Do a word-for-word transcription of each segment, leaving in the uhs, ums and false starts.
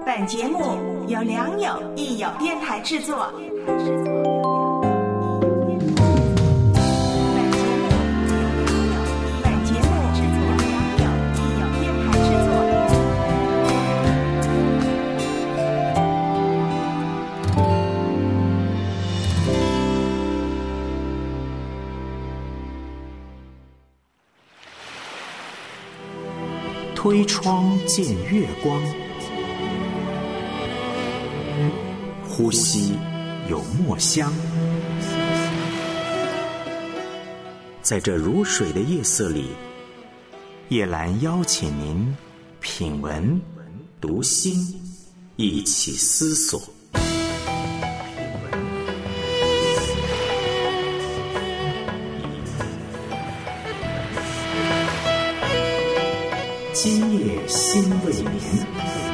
本节目由良友益友电台制作。 推窗见月光，呼吸有墨香。在这如水的夜色里，叶兰邀请您品文读心，一起思索。今夜心未眠。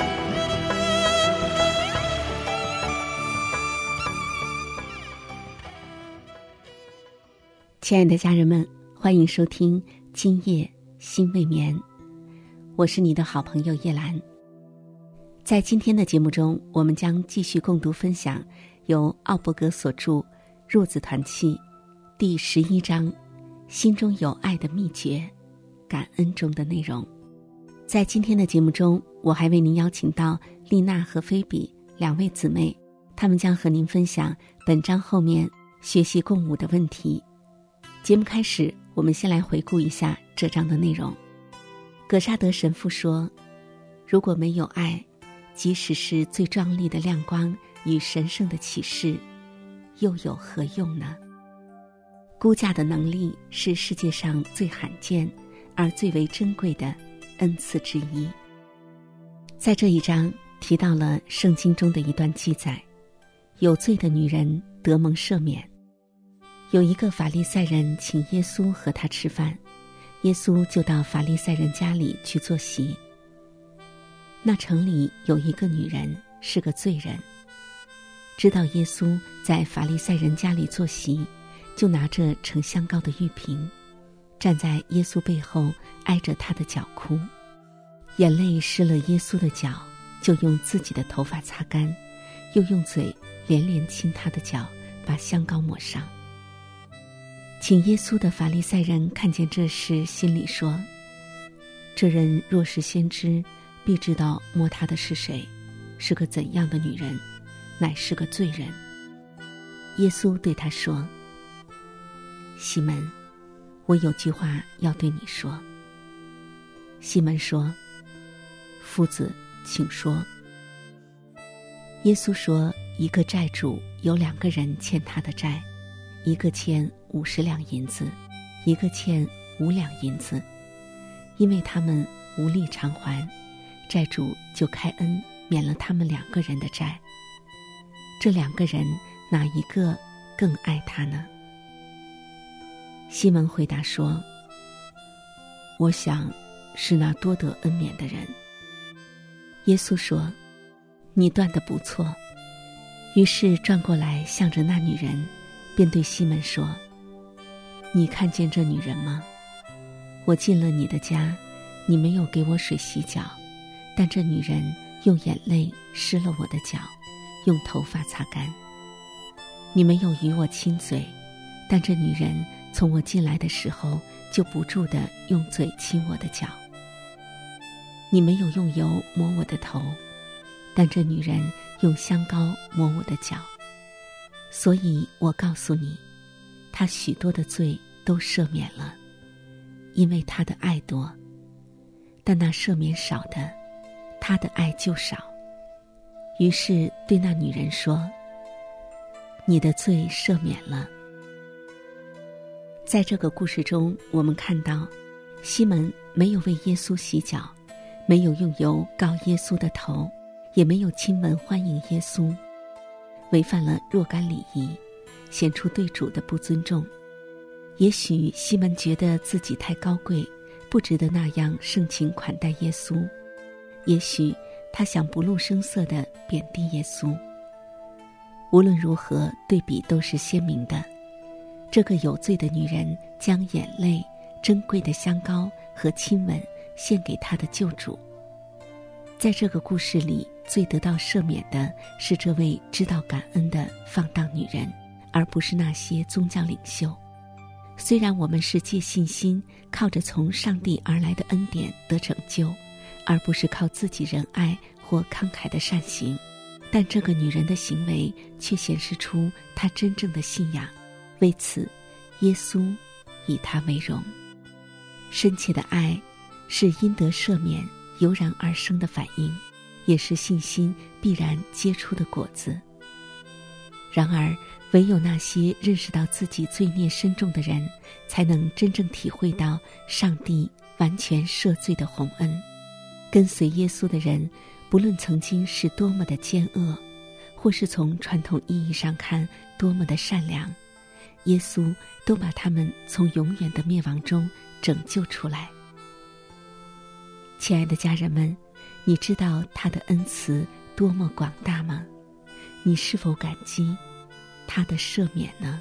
亲爱的家人们，欢迎收听今夜心未眠，我是你的好朋友叶兰。在今天的节目中，我们将继续共读分享由奥伯格所著《弱子团契》第十一章心中有爱的秘诀感恩中的内容。在今天的节目中，我还为您邀请到丽娜和菲比两位姊妹，她们将和您分享本章后面学习共舞的问题。节目开始，我们先来回顾一下这章的内容。葛沙德神父说，如果没有爱，即使是最壮丽的亮光与神圣的启示，又有何用呢？估价的能力是世界上最罕见而最为珍贵的恩赐之一。在这一章提到了圣经中的一段记载，有罪的女人得蒙赦免。有一个法利赛人请耶稣和他吃饭，耶稣就到法利赛人家里去坐席。那城里有一个女人是个罪人，知道耶稣在法利赛人家里坐席，就拿着盛香膏的玉瓶，站在耶稣背后挨着他的脚哭，眼泪湿了耶稣的脚，就用自己的头发擦干，又用嘴连连亲他的脚，把香膏抹上。请耶稣的法利赛人看见这事，心里说，这人若是先知，必知道摸他的是谁，是个怎样的女人，乃是个罪人。耶稣对他说，西门，我有句话要对你说。西门说，夫子，请说。耶稣说，一个债主有两个人欠他的债，一个欠五十两银子，一个欠五两银子。因为他们无力偿还，债主就开恩免了他们两个人的债。这两个人哪一个更爱他呢？西门回答说，我想是那多得恩免的人。耶稣说，你断得不错。于是转过来向着那女人，便对西门说，你看见这女人吗？我进了你的家，你没有给我水洗脚，但这女人用眼泪湿了我的脚，用头发擦干。你没有与我亲嘴，但这女人从我进来的时候就不住地用嘴亲我的脚。你没有用油抹我的头，但这女人用香膏抹我的脚。所以我告诉你，她许多的罪都赦免了，因为她的爱多。但那赦免少的，她的爱就少。于是对那女人说，你的罪赦免了。在这个故事中，我们看到西门没有为耶稣洗脚，没有用油膏耶稣的头，也没有亲吻欢迎耶稣，违反了若干礼仪，显出对主的不尊重。也许西门觉得自己太高贵，不值得那样盛情款待耶稣，也许他想不露声色地贬低耶稣。无论如何，对比都是鲜明的。这个有罪的女人将眼泪、珍贵的香膏和亲吻献给她的救主。在这个故事里， 最得到赦免的是这位知道感恩的放荡女人，而不是那些宗教领袖。虽然我们是借信心，靠着从上帝而来的恩典得拯救，而不是靠自己仁爱或慷慨的善行，但这个女人的行为却显示出她真正的信仰。为此，耶稣以她为荣。深切的爱是因得赦免油然而生的反应，也是信心必然结出的果子。然而，唯有那些认识到自己罪孽深重的人，才能真正体会到上帝完全赦罪的宏恩。跟随耶稣的人，不论曾经是多么的奸恶，或是从传统意义上看多么的善良，耶稣都把他们从永远的灭亡中拯救出来。亲爱的家人们，你知道他的恩慈多么广大吗？你是否感激他的赦免呢？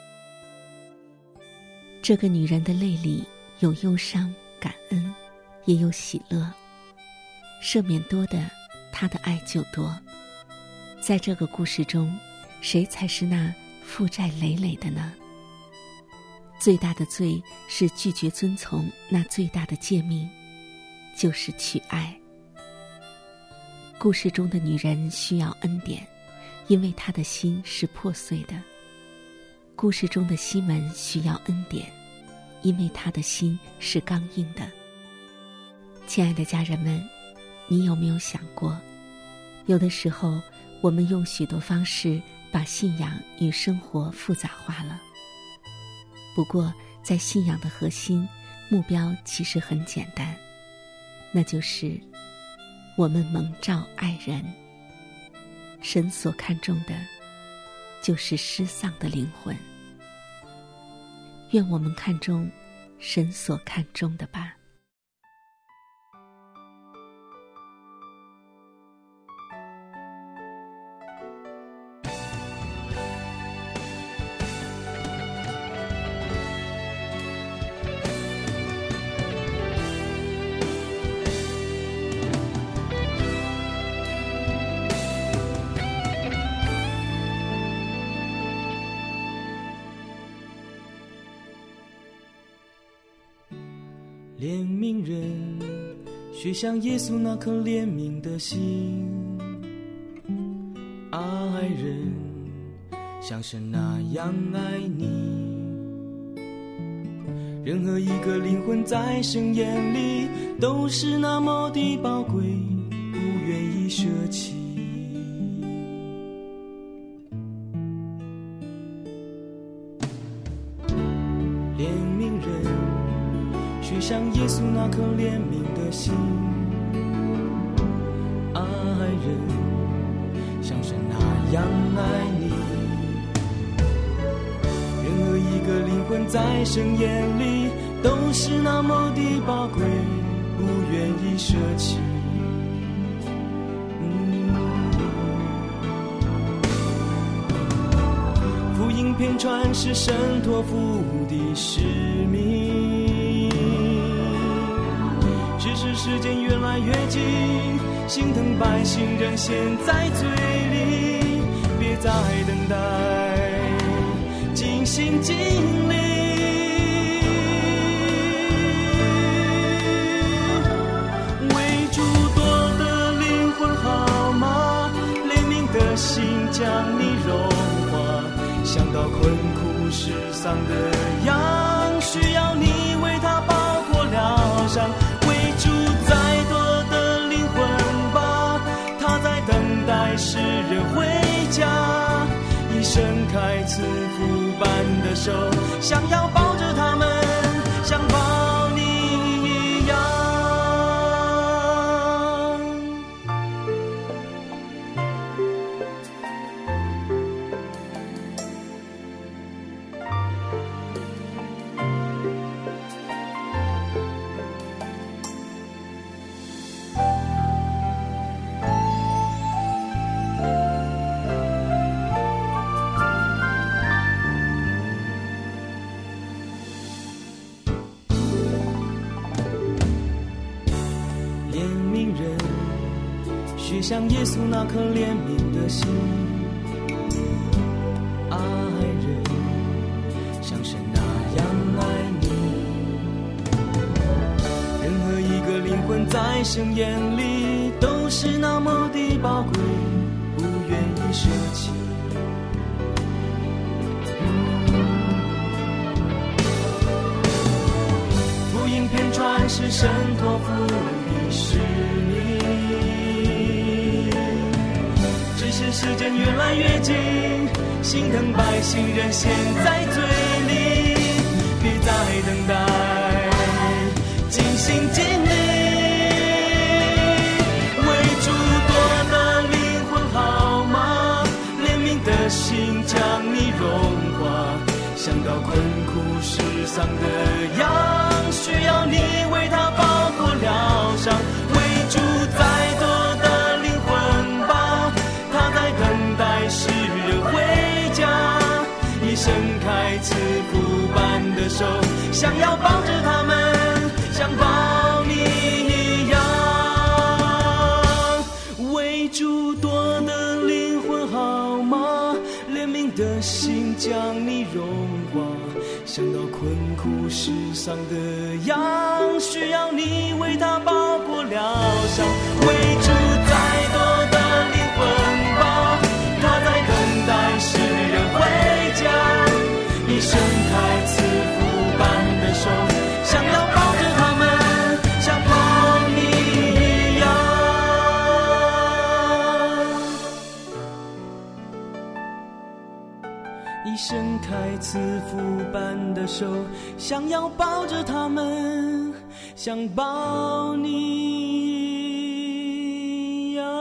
这个女人的泪里有忧伤、感恩，也有喜乐。赦免多的，他的爱就多。在这个故事中，谁才是那负债累累的呢？最大的罪是拒绝遵从那最大的诫命，就是去爱。故事中的女人需要恩典，因为她的心是破碎的。故事中的西门需要恩典，因为他的心是刚硬的。亲爱的家人们，你有没有想过，有的时候我们用许多方式把信仰与生活复杂化了。不过在信仰的核心，目标其实很简单，那就是我们蒙召爱人。神所看重的就是失丧的灵魂。愿我们看重神所看重的吧。 怜悯人，学像耶稣那颗怜悯的心；爱人，像神那样爱你。任何一个灵魂在神眼里都是那么的宝贵，不愿意舍弃。怜悯人，学像耶稣那颗怜悯的心；爱人，像神那样爱你。任何一个灵魂在神眼里都是那么的宝贵，不愿意舍弃。嗯、福音遍传是神托付的使命，只是时间越来越近，心疼百姓仍陷在罪里，别再等待，尽心尽力，为主夺得灵魂好吗？怜悯的心将你融化，想到困苦失丧的羊，需要你为他包裹疗伤。为主再多的灵魂吧，他在等待世人回家，已伸开慈父般的手，想要抱着他们，像抱你一样。 像耶稣那颗怜悯的心，爱人像神那样爱你。任何一个灵魂在神眼里都是那么的宝贵，不愿意舍弃。福音片传是神托付的使命，只是时间越来越近，心疼百姓人陷在罪里，别再等待，尽心尽力为主夺得灵魂好吗？怜悯的心将你融化，想到困苦世上的羊，需要你为他包裹疗伤，为主再多的灵魂吧，他在等待世人回家，已伸开慈父般的手，想要抱着他们，像抱你一样。为主夺得灵魂好吗？怜悯的心将你融化，想到困苦世上的羊，需要你为他包裹疗伤，为主再多的灵魂吧，他在等待世人回家，已伸开慈父般的手，想要抱着他们，像抱你一样。已伸开慈父般的手，想要抱着他们，像抱你一样。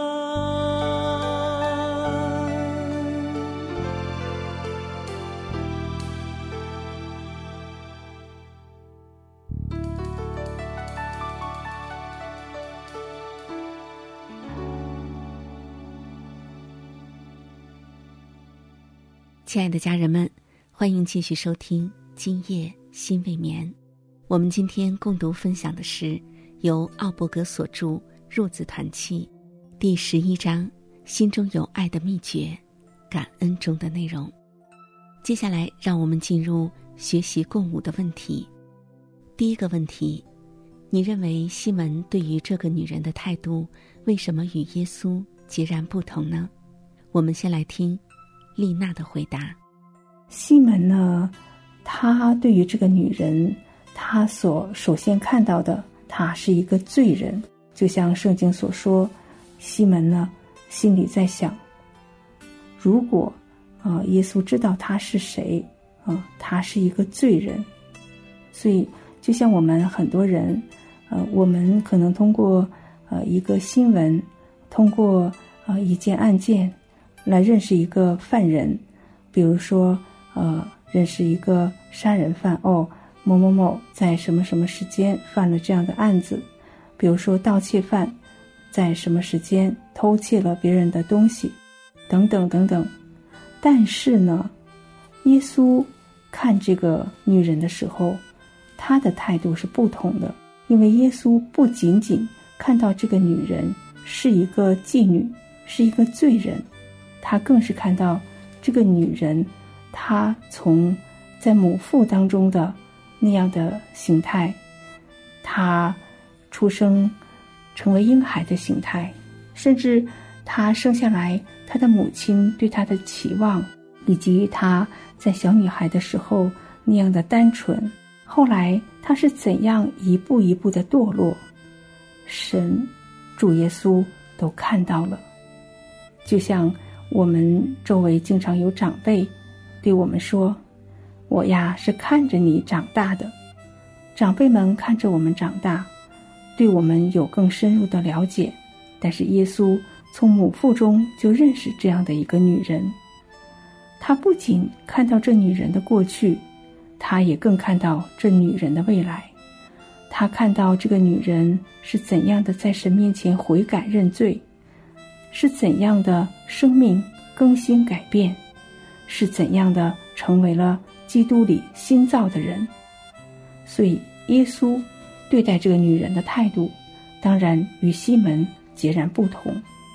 亲爱的家人们，欢迎继续收听今夜心未眠。我们今天共读分享的是由奥伯格所著入子团契第十一章心中有爱的秘诀，感恩中的内容。接下来让我们进入学习共舞的问题。第一个问题，你认为西门对于这个女人的态度为什么与耶稣截然不同呢？我们先来听丽娜的回答。 西门呢，他对于这个女人，他所首先看到的，他是一个罪人，就像圣经所说，西门呢心里在想，如果啊、呃、耶稣知道他是谁啊、呃，他是一个罪人。所以就像我们很多人呃我们可能通过呃一个新闻，通过呃一件案件来认识一个犯人，比如说呃认识一个杀人犯，哦某某某在什么什么时间犯了这样的案子，比如说盗窃犯在什么时间偷窃了别人的东西，等等等等。但是呢，耶稣看这个女人的时候，他的态度是不同的，因为耶稣不仅仅看到这个女人是一个妓女，是一个罪人，他更是看到这个女人，她从在母腹当中的那样的形态，她出生成为婴孩的形态，甚至她生下来，她的母亲对她的期望，以及她在小女孩的时候那样的单纯，后来她是怎样一步一步的堕落，神主耶稣都看到了。就像我们周围经常有长辈对我们说，我呀是看着你长大的。长辈们看着我们长大，对我们有更深入的了解，但是耶稣从母腹中就认识这样的一个女人。他不仅看到这女人的过去，他也更看到这女人的未来。他看到这个女人是怎样的在神面前悔改认罪，是怎样的生命更新改变，是怎样的成为了基督里新造的人。所以耶稣对待这个女人的态度，当然与西门截然不同。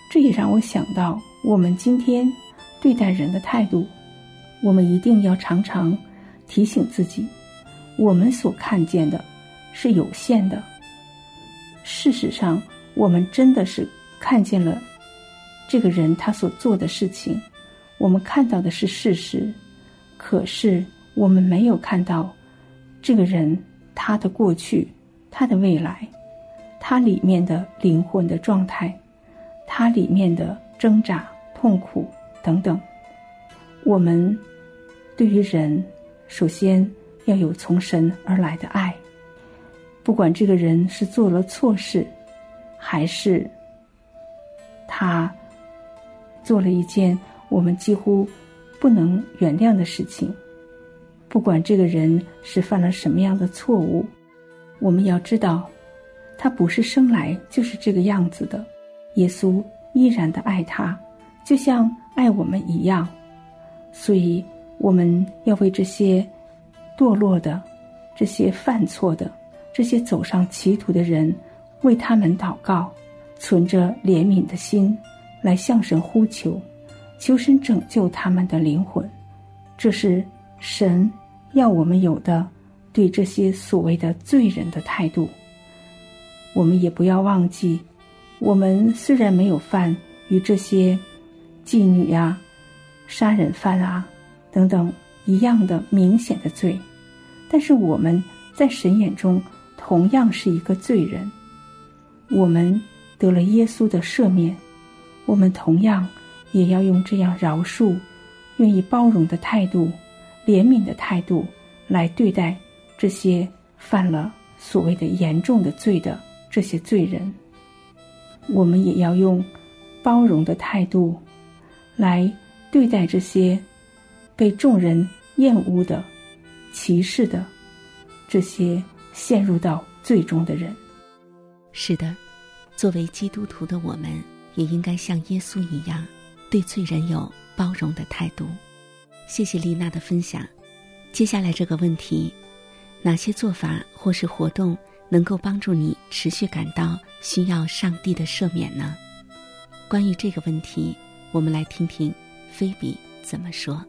这也让我想到我们今天对待人的态度，我们一定要常常提醒自己，我们所看见的是有限的。事实上，我们真的是看见了这个人他所做的事情，我们看到的是事实，可是我们没有看到这个人他的过去，他的未来，他里面的灵魂的状态，他里面的挣扎、痛苦等等。我们对于人，首先要有从神而来的爱，不管这个人是做了错事，还是他做了一件我们几乎不能原谅的事情，不管这个人是犯了什么样的错误，我们要知道他不是生来就是这个样子的，耶稣依然的爱他，就像爱我们一样。所以我们要为这些堕落的、这些犯错的、这些走上歧途的人，为他们祷告，存着怜悯的心来向神呼求，求神拯救他们的灵魂。这是神要我们有的对这些所谓的罪人的态度。我们也不要忘记，我们虽然没有犯与这些妓女啊、杀人犯啊等等一样的明显的罪，但是我们在神眼中同样是一个罪人。我们得了耶稣的赦免，我们同样也要用这样饶恕、愿意包容的态度、怜悯的态度来对待这些犯了所谓的严重的罪的这些罪人。我们也要用包容的态度来对待这些被众人厌恶的、歧视的这些陷入到罪中的人。 是的，作为基督徒的我们也应该像耶稣一样，对罪人有包容的态度。谢谢丽娜的分享。接下来这个问题，哪些做法或是活动能够帮助你持续感到需要上帝的赦免呢？关于这个问题，我们来听听菲比怎么说。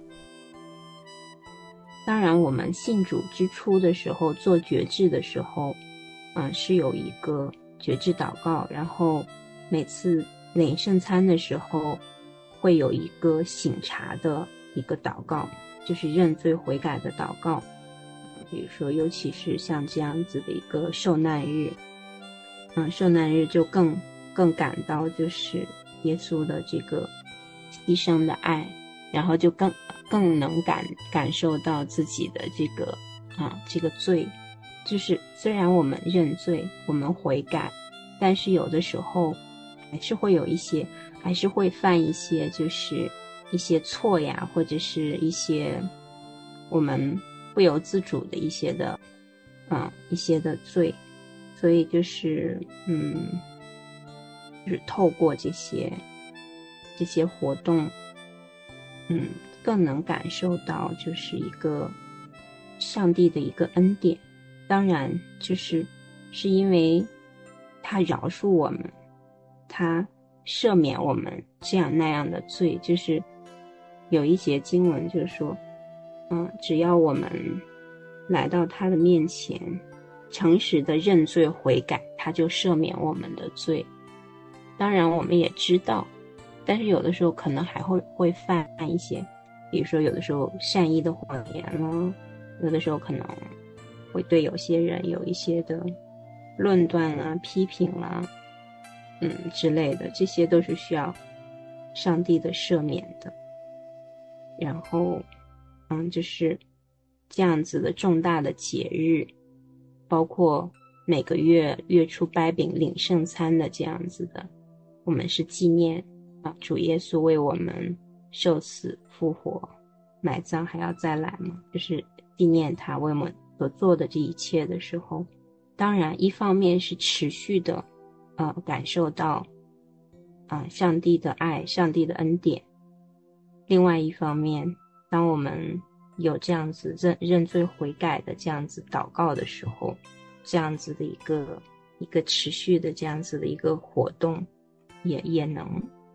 当然我们信主之初的时候，做决志的时候嗯、呃，是有一个决志祷告，然后每次领圣餐的时候会有一个省察的一个祷告，就是认罪悔改的祷告。比如说尤其是像这样子的一个受难日，嗯，受难日就更更感到就是耶稣的这个牺牲的爱，然后就更更能感感受到自己的这个啊这个罪。就是虽然我们认罪，我们悔改，但是有的时候还是会有一些还是会犯一些就是一些错呀，或者是一些我们不由自主的一些的啊一些的罪。所以就是嗯就是透过这些这些活动嗯更能感受到就是一个上帝的一个恩典。当然就是是因为他饶恕我们，他赦免我们这样那样的罪。就是有一节经文就是说嗯，只要我们来到他的面前，诚实的认罪悔改，他就赦免我们的罪。当然我们也知道，但是有的时候可能还会会犯一些，比如说有的时候善意的谎言了，有的时候可能会对有些人有一些的论断啊、批评啦、嗯之类的，这些都是需要上帝的赦免的。然后嗯，就是这样子的重大的节日，包括每个月月初掰饼领圣餐的这样子的，我们是纪念啊主耶稣为我们受死复活埋葬还要再来嘛，就是纪念他为我们所做的这一切的时候，当然一方面是持续的呃感受到啊、呃、上帝的爱，上帝的恩典。另外一方面，当我们有这样子认认罪悔改的这样子祷告的时候，这样子的一个一个持续的这样子的一个活动，也也能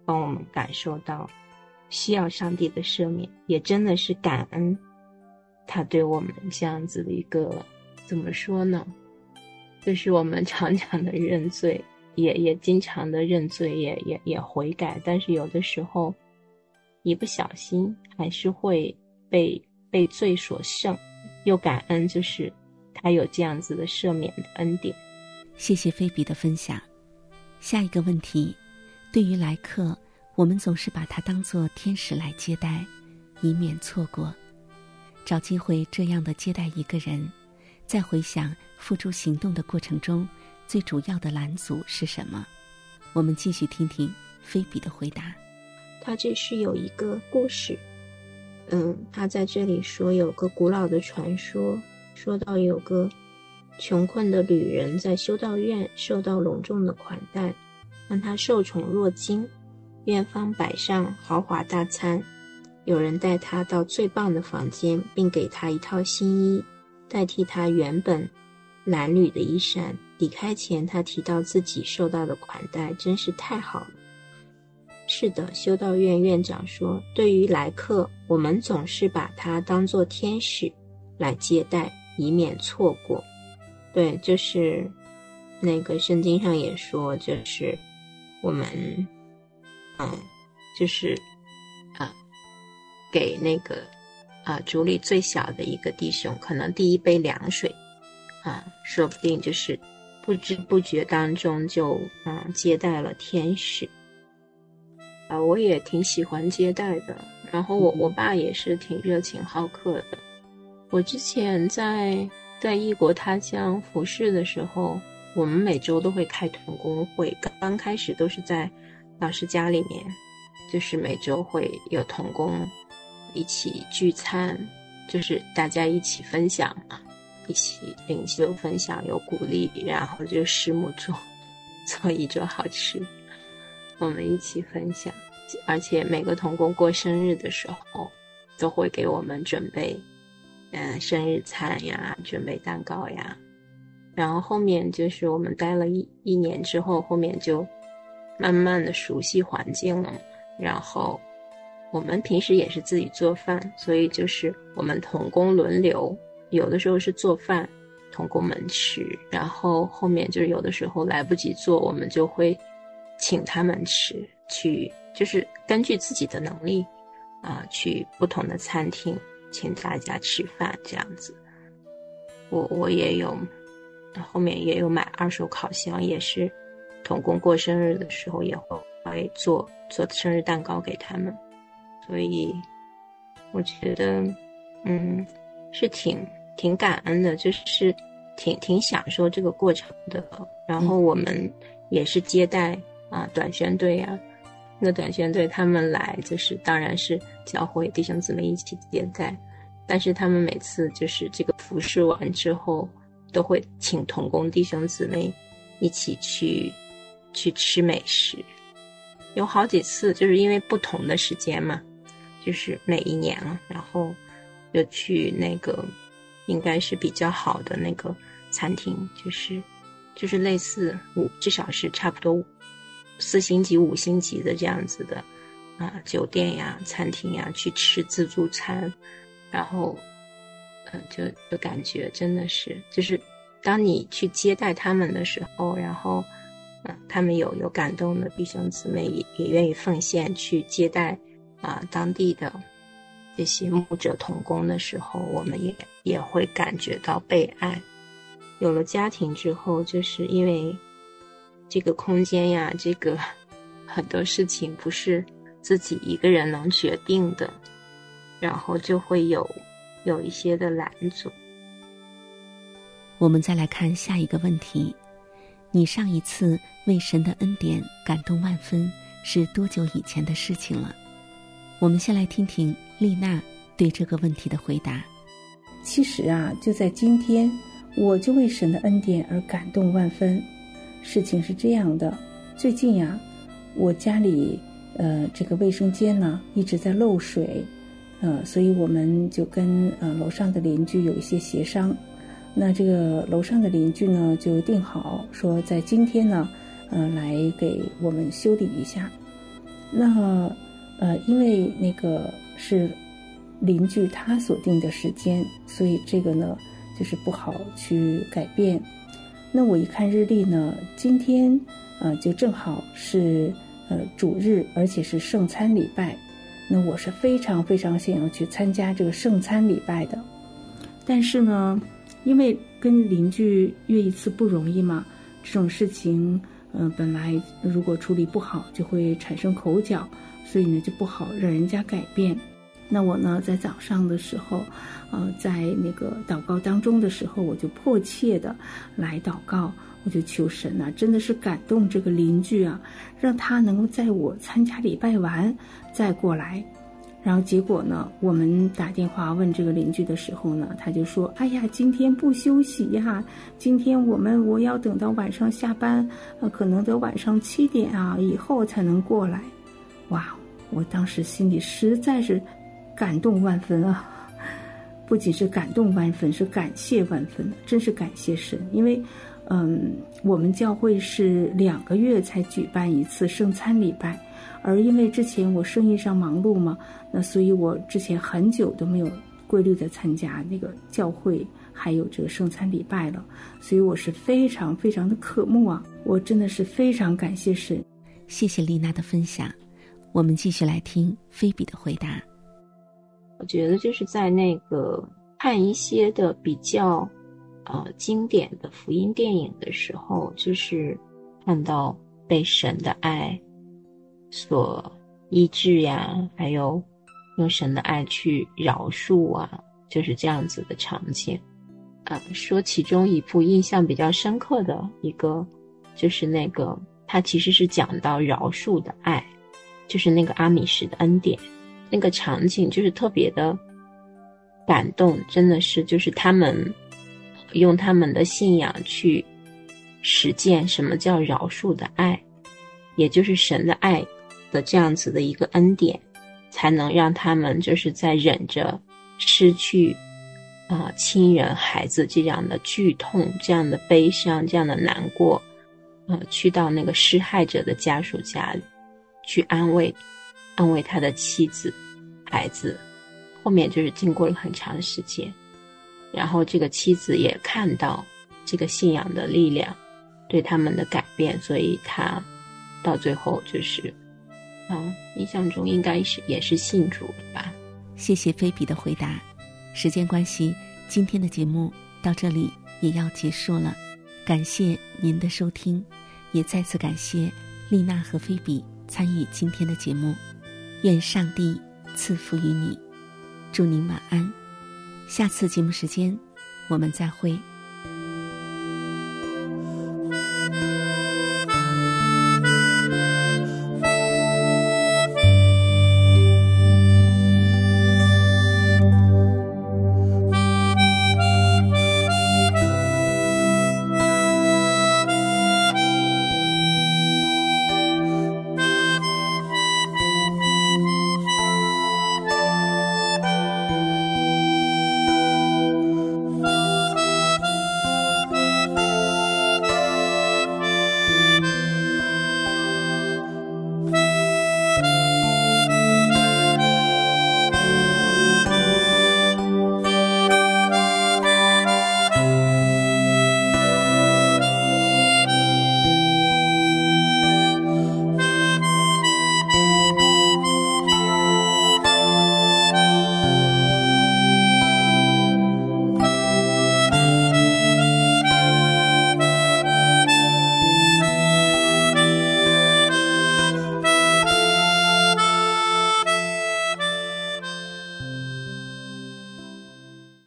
帮我们感受到需要上帝的赦免，也真的是感恩他对我们这样子的一个，怎么说呢，就是我们常常的认罪，也也经常的认罪，也也也悔改，但是有的时候一不小心还是会被被罪所胜，又感恩就是他有这样子的赦免的恩典。 谢谢菲比的分享。下一个问题，对于来客，我们总是把他当作天使来接待，以免错过。找机会这样的接待一个人，再回想付诸行动的过程中，最主要的拦阻是什么？我们继续听听菲比的回答。 他这是有一个故事，嗯，他在这里说有个古老的传说，说到有个穷困的旅人在修道院受到隆重的款待，让他受宠若惊，院方摆上豪华大餐，有人带他到最棒的房间，并给他一套新衣，代替他原本褴褛的衣衫。离开前，他提到自己受到的款待真是太好了。是的，修道院院长说，对于来客，我们总是把他当作天使来接待，以免错过。对，就是那个圣经上也说，就是我们嗯就是啊给那个啊族里最小的一个弟兄可能第一杯凉水啊，说不定就是不知不觉当中就嗯接待了天使。啊，我也挺喜欢接待的，然后我我爸也是挺热情好客的。我之前在在异国他乡服侍的时候，我们每周都会开同工会，刚开始都是在老师家里面，就是每周会有同工一起聚餐，就是大家一起分享嘛，一起领袖分享，有鼓励，然后就师母做做一桌好吃，我们一起分享。而且每个同工过生日的时候都会给我们准备嗯生日餐呀，准备蛋糕呀。然后后面就是我们待了一一年之后，后面就慢慢的熟悉环境了，然后我们平时也是自己做饭，所以就是我们同工轮流，有的时候是做饭同工们吃，然后后面就是有的时候来不及做，我们就会请他们吃，去就是根据自己的能力啊、呃，去不同的餐厅请大家吃饭这样子。我我也有后面也有买二手烤箱，也是同工过生日的时候也会做做生日蛋糕给他们，所以我觉得嗯是挺挺感恩的，就是挺挺享受这个过程的。然后我们也是接待啊短宣队啊，那个短宣队他们来就是当然是教会弟兄姊妹一起接待，但是他们每次就是这个服侍完之后都会请同工弟兄姊妹一起去去吃美食，有好几次就是因为不同的时间嘛，就是每一年啊，然后就去那个应该是比较好的那个餐厅，就是就是类似五至少是差不多四星级五星级的这样子的啊酒店呀餐厅呀去吃自助餐，然后呃就就感觉真的是就是当你去接待他们的时候，然后嗯、呃、他们有有感动的弟兄姊妹也也愿意奉献去接待啊、呃、当地的这些牧者同工的时候，我们也也会感觉到被爱。有了家庭之后，就是因为这个空间呀，这个很多事情不是自己一个人能决定的，然后就会有有一些的拦阻。 我们再来看下一个问题，你上一次为神的恩典感动万分是多久以前的事情了？我们先来听听丽娜对这个问题的回答。 其实啊，就在今天，我就为神的恩典而感动万分。事情是这样的，最近呀、啊，我家里呃这个卫生间呢一直在漏水，呃，所以我们就跟呃楼上的邻居有一些协商。那这个楼上的邻居呢就定好说，在今天呢，呃来给我们修理一下。 那呃，因为那个是邻居他所定的时间，所以这个呢就是不好去改变。那我一看日历呢，今天呃就正好是呃主日，而且是圣餐礼拜。那我是非常非常想要去参加这个圣餐礼拜的，但是呢，因为跟邻居约一次不容易嘛，这种事情，呃，本来如果处理不好就会产生口角，所以呢就不好让人家改变。那我呢在早上的时候，呃，在那个祷告当中的时候，我就迫切的来祷告，我就求神啊，真的是感动这个邻居啊，让他能够在我参加礼拜完再过来。然后结果呢，我们打电话问这个邻居的时候呢，他就说，哎呀，今天不休息呀，今天我们我要等到晚上下班，呃，可能得晚上七点啊以后才能过来。哇，我当时心里实在是感动万分啊，不仅是感动万分，是感谢万分，真是感谢神。因为嗯，我们教会是两个月才举办一次圣餐礼拜，而因为之前我生意上忙碌嘛，那所以我之前很久都没有规律的参加那个教会还有这个圣餐礼拜了，所以我是非常非常的渴慕啊，我真的是非常感谢神。 谢谢丽娜的分享，我们继续来听菲比的回答。 我觉得就是在那个看一些的比较呃经典的福音电影的时候，就是看到被神的爱所医治呀，还有用神的爱去饶恕啊，就是这样子的场景。呃，说其中一部印象比较深刻的一个，就是那个它其实是讲到饶恕的爱，就是那个阿米什的恩典，那个场景就是特别的感动，真的是就是他们用他们的信仰去实践什么叫饶恕的爱，也就是神的爱的这样子的一个恩典，才能让他们就是在忍着失去啊、呃、亲人孩子这样的剧痛，这样的悲伤，这样的难过，呃，去到那个施害者的家属家里去安慰安慰他的妻子孩子。后面就是经过了很长时间，然后这个妻子也看到这个信仰的力量对他们的改变，所以他到最后就是嗯，印象中应该是也是信主了吧。 谢谢菲比的回答。时间关系，今天的节目到这里也要结束了，感谢您的收听，也再次感谢丽娜和菲比参与今天的节目。愿上帝赐福于你，祝您晚安。下次节目时间我们再会。